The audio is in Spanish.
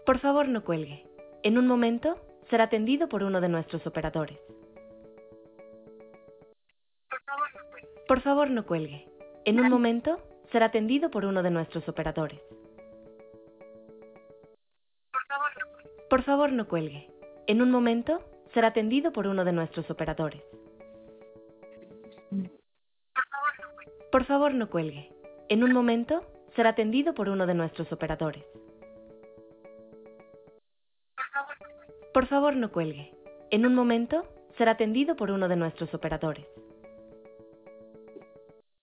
Por favor, no cuelgue. En un momento, será atendido por uno de nuestros operadores. Por favor, no cuelgue. En un momento, será atendido por uno de nuestros operadores. Por favor, no cuelgue. En un momento, será atendido por uno de nuestros operadores. Por favor, no cuelgue. En un momento, será atendido por uno de nuestros operadores. Por favor, no cuelgue. En un momento, será atendido por uno de nuestros operadores.